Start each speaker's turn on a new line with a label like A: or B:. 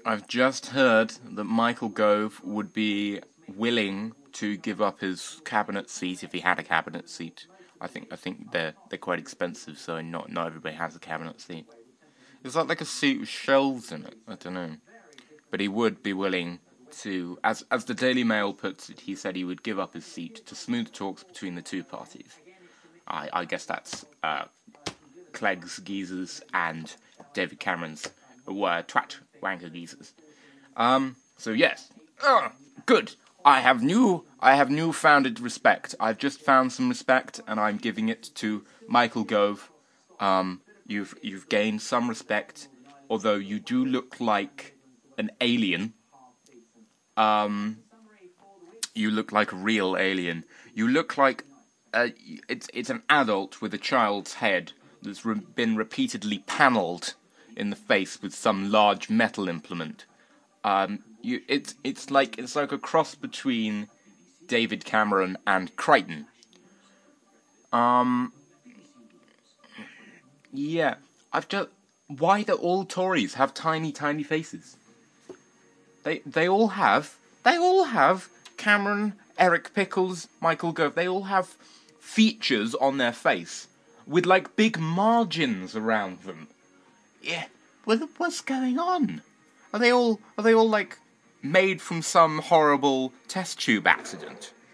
A: I've just heard that Michael Gove would be willing to give up his cabinet seat if he had a cabinet seat. I think they're quite expensive, so not everybody has a cabinet seat. Is that like a seat with shelves in it? I don't know. But he would be willing to, as the Daily Mail puts it, he said he would give up his seat to smooth talks between the two parties. I guess that's Clegg's geezers and David Cameron's were twat wanker geezers. So yes. Good. I have newfounded respect. I've just found some respect, and I'm giving it to Michael Gove. You've gained some respect, although you do look like an alien. You look like a real alien. You look like it's an adult with a child's head that's been repeatedly panelled in the face with some large metal implement. It's like a cross between David Cameron and Crichton. Yeah, why do all Tories have tiny faces? They all have Cameron, Eric Pickles, Michael Gove. They all have features on their face with like big margins around them. Yeah, what's going on? Are they all like made from some horrible test tube accident?